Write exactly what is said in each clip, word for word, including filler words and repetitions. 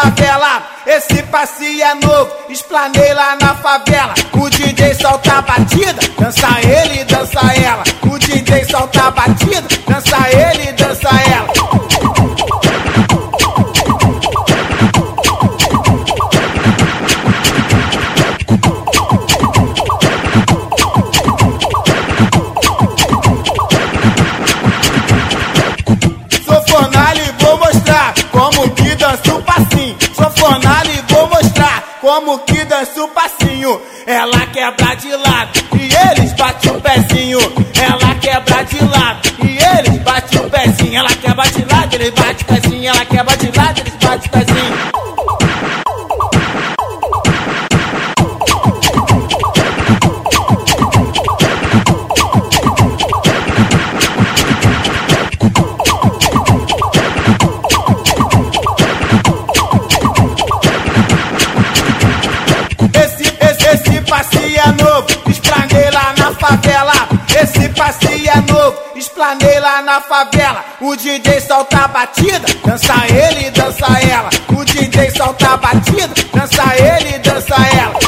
favela. Esse passinho é novo, explanei lá na favela. O D J solta a batida, dança ele, dança ela. O D J solta a batida, dança ele, dança ela. Sou fornalha e vou mostrar como que dança o passinho. Sou fornalha e vou mostrar como que dança o passinho. Ela quebra de lado e eles batem o pezinho. Ela quebra de lado e eles batem o pezinho. Ela quebra de lado, eles batem o pezinho. Ela quebra de lado, eles batem o pezinho. Esse passinho é novo, explanei lá na favela. Esse passinho é novo, explanei lá na favela. O D J solta a batida, dança ele, dança ela. O D J solta a batida, dança ele, dança ela.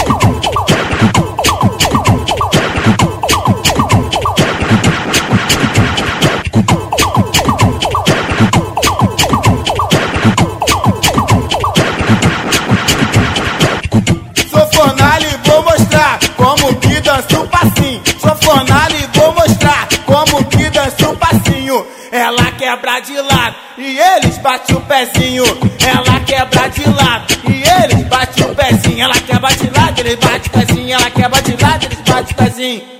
Sou fornalha e vou mostrar como que dança o passinho. Sou fornalha e vou mostrar como que dança o passinho. Ela quebra de lado e eles batem o pezinho. Ela quebra de lado e eles batem o pezinho. Ela quebra de lado, eles batem o pezinho. Ela quebra de lado, eles batem o pezinho.